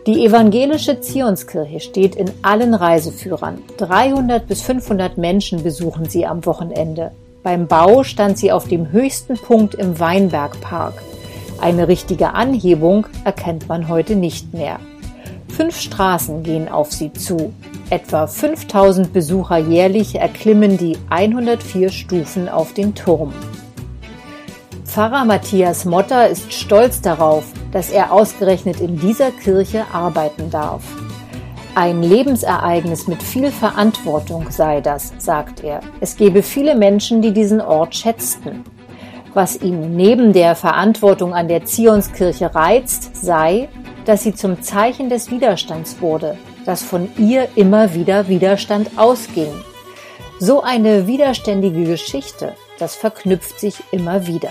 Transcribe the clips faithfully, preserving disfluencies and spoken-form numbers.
Die evangelische Zionskirche steht in allen Reiseführern. dreihundert bis fünfhundert Menschen besuchen sie am Wochenende. Beim Bau stand sie auf dem höchsten Punkt im Weinbergpark. Eine richtige Anhebung erkennt man heute nicht mehr. Fünf Straßen gehen auf sie zu. Etwa fünftausend Besucher jährlich erklimmen die hundertvier Stufen auf den Turm. Pfarrer Matthias Motter ist stolz darauf, dass er ausgerechnet in dieser Kirche arbeiten darf. Ein Lebensereignis mit viel Verantwortung sei das, sagt er. Es gebe viele Menschen, die diesen Ort schätzten. Was ihn neben der Verantwortung an der Zionskirche reizt, sei, dass sie zum Zeichen des Widerstands wurde, dass von ihr immer wieder Widerstand ausging. So eine widerständige Geschichte, das verknüpft sich immer wieder.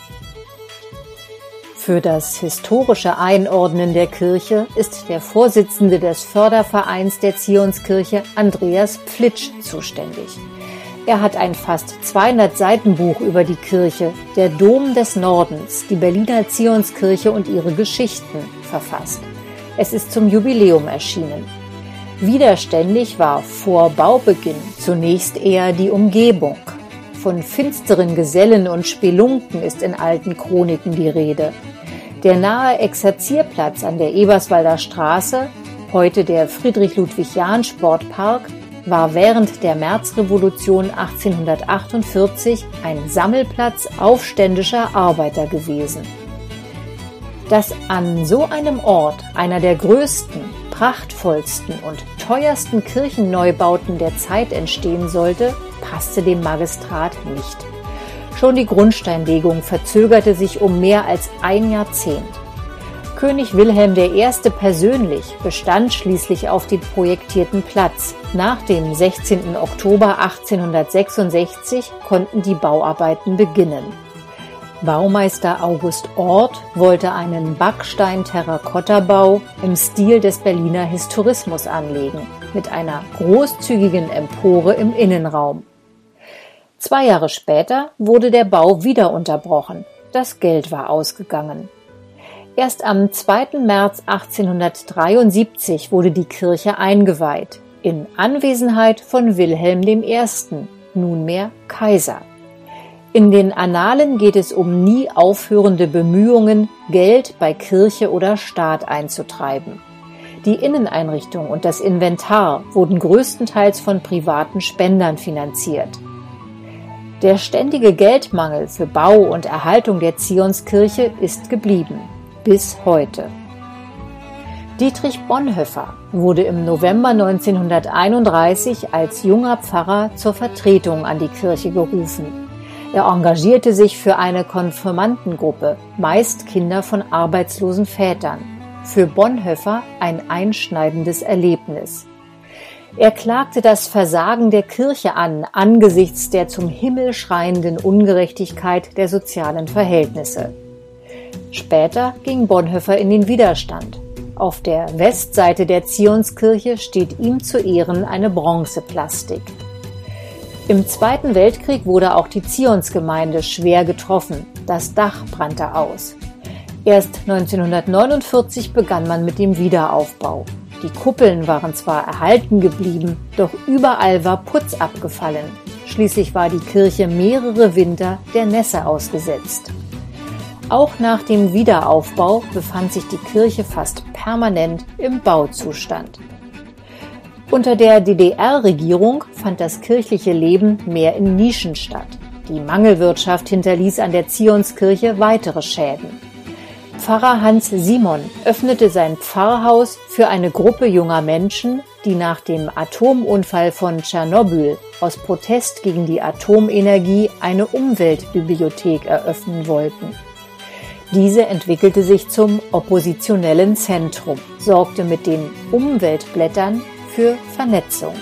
Für das historische Einordnen der Kirche ist der Vorsitzende des Fördervereins der Zionskirche, Andreas Pflitsch, zuständig. Er hat ein fast zweihundert Seiten Buch über die Kirche, der Dom des Nordens, die Berliner Zionskirche und ihre Geschichten, verfasst. Es ist zum Jubiläum erschienen. Widerständig war vor Baubeginn zunächst eher die Umgebung. Von finsteren Gesellen und Spelunken ist in alten Chroniken die Rede. Der nahe Exerzierplatz an der Eberswalder Straße, heute der Friedrich-Ludwig-Jahn-Sportpark, war während der Märzrevolution achtzehnhundertachtundvierzig ein Sammelplatz aufständischer Arbeiter gewesen. Dass an so einem Ort einer der größten, prachtvollsten und teuersten Kirchenneubauten der Zeit entstehen sollte, passte dem Magistrat nicht. Schon die Grundsteinlegung verzögerte sich um mehr als ein Jahrzehnt. König Wilhelm der Erste persönlich bestand schließlich auf den projektierten Platz. Nach dem sechzehnten Oktober achtzehnhundertsechsundsechzig konnten die Bauarbeiten beginnen. Baumeister August Orth wollte einen Backstein-Terrakotta-Bau im Stil des Berliner Historismus anlegen, mit einer großzügigen Empore im Innenraum. Zwei Jahre später wurde der Bau wieder unterbrochen. Das Geld war ausgegangen. Erst am zweiten März achtzehnhundertdreiundsiebzig wurde die Kirche eingeweiht, in Anwesenheit von Wilhelm der Erste, nunmehr Kaiser. In den Annalen geht es um nie aufhörende Bemühungen, Geld bei Kirche oder Staat einzutreiben. Die Inneneinrichtung und das Inventar wurden größtenteils von privaten Spendern finanziert. Der ständige Geldmangel für Bau und Erhaltung der Zionskirche ist geblieben, bis heute. Dietrich Bonhoeffer wurde im November neunzehnhunderteinunddreißig als junger Pfarrer zur Vertretung an die Kirche gerufen. Er engagierte sich für eine Konfirmandengruppe, meist Kinder von arbeitslosen Vätern. Für Bonhoeffer ein einschneidendes Erlebnis. Er klagte das Versagen der Kirche an, angesichts der zum Himmel schreienden Ungerechtigkeit der sozialen Verhältnisse. Später ging Bonhoeffer in den Widerstand. Auf der Westseite der Zionskirche steht ihm zu Ehren eine Bronzeplastik. Im Zweiten Weltkrieg wurde auch die Zionsgemeinde schwer getroffen. Das Dach brannte aus. Erst neunzehnhundertneunundvierzig begann man mit dem Wiederaufbau. Die Kuppeln waren zwar erhalten geblieben, doch überall war Putz abgefallen. Schließlich war die Kirche mehrere Winter der Nässe ausgesetzt. Auch nach dem Wiederaufbau befand sich die Kirche fast permanent im Bauzustand. Unter der D D R-Regierung fand das kirchliche Leben mehr in Nischen statt. Die Mangelwirtschaft hinterließ an der Zionskirche weitere Schäden. Pfarrer Hans Simon öffnete sein Pfarrhaus für eine Gruppe junger Menschen, die nach dem Atomunfall von Tschernobyl aus Protest gegen die Atomenergie eine Umweltbibliothek eröffnen wollten. Diese entwickelte sich zum oppositionellen Zentrum, sorgte mit den Umweltblättern für Vernetzung.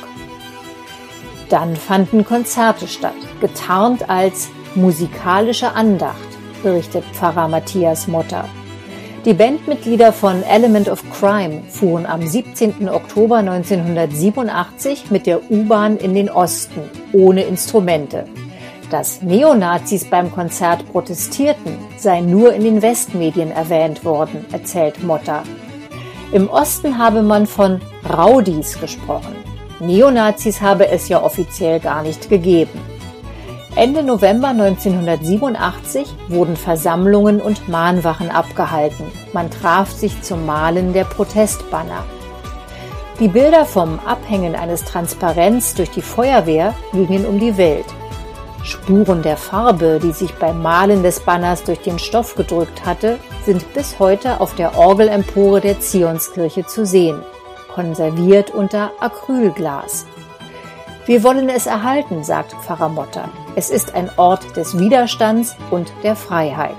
Dann fanden Konzerte statt, getarnt als musikalische Andacht, berichtet Pfarrer Matthias Motter. Die Bandmitglieder von Element of Crime fuhren am siebzehnten Oktober neunzehnhundertsiebenundachtzig mit der U-Bahn in den Osten, ohne Instrumente. Dass Neonazis beim Konzert protestierten, sei nur in den Westmedien erwähnt worden, erzählt Motter. Im Osten habe man von Rowdies gesprochen. Neonazis habe es ja offiziell gar nicht gegeben. Ende November neunzehnhundertsiebenundachtzig wurden Versammlungen und Mahnwachen abgehalten. Man traf sich zum Malen der Protestbanner. Die Bilder vom Abhängen eines Transparents durch die Feuerwehr gingen um die Welt. Spuren der Farbe, die sich beim Malen des Banners durch den Stoff gedrückt hatte, sind bis heute auf der Orgelempore der Zionskirche zu sehen, konserviert unter Acrylglas. Wir wollen es erhalten, sagt Pfarrer Motter. Es ist ein Ort des Widerstands und der Freiheit.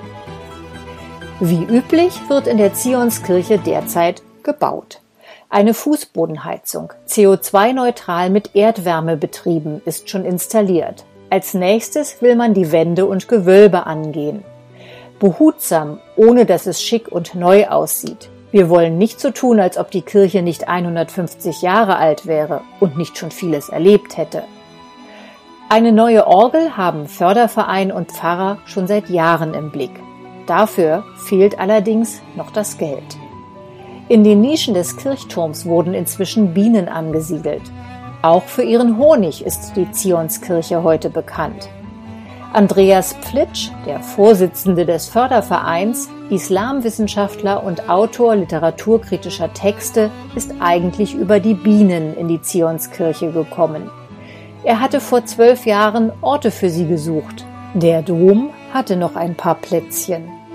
Wie üblich wird in der Zionskirche derzeit gebaut. Eine Fußbodenheizung, C O zwei neutral mit Erdwärme betrieben, ist schon installiert. Als nächstes will man die Wände und Gewölbe angehen. Behutsam, ohne dass es schick und neu aussieht. Wir wollen nicht so tun, als ob die Kirche nicht hundertfünfzig Jahre alt wäre und nicht schon vieles erlebt hätte. Eine neue Orgel haben Förderverein und Pfarrer schon seit Jahren im Blick. Dafür fehlt allerdings noch das Geld. In den Nischen des Kirchturms wurden inzwischen Bienen angesiedelt. Auch für ihren Honig ist die Zionskirche heute bekannt. Andreas Pflitsch, der Vorsitzende des Fördervereins, Islamwissenschaftler und Autor literaturkritischer Texte, ist eigentlich über die Bienen in die Zionskirche gekommen. Er hatte vor zwölf Jahren Orte für sie gesucht. Der Dom hatte noch ein paar Plätzchen.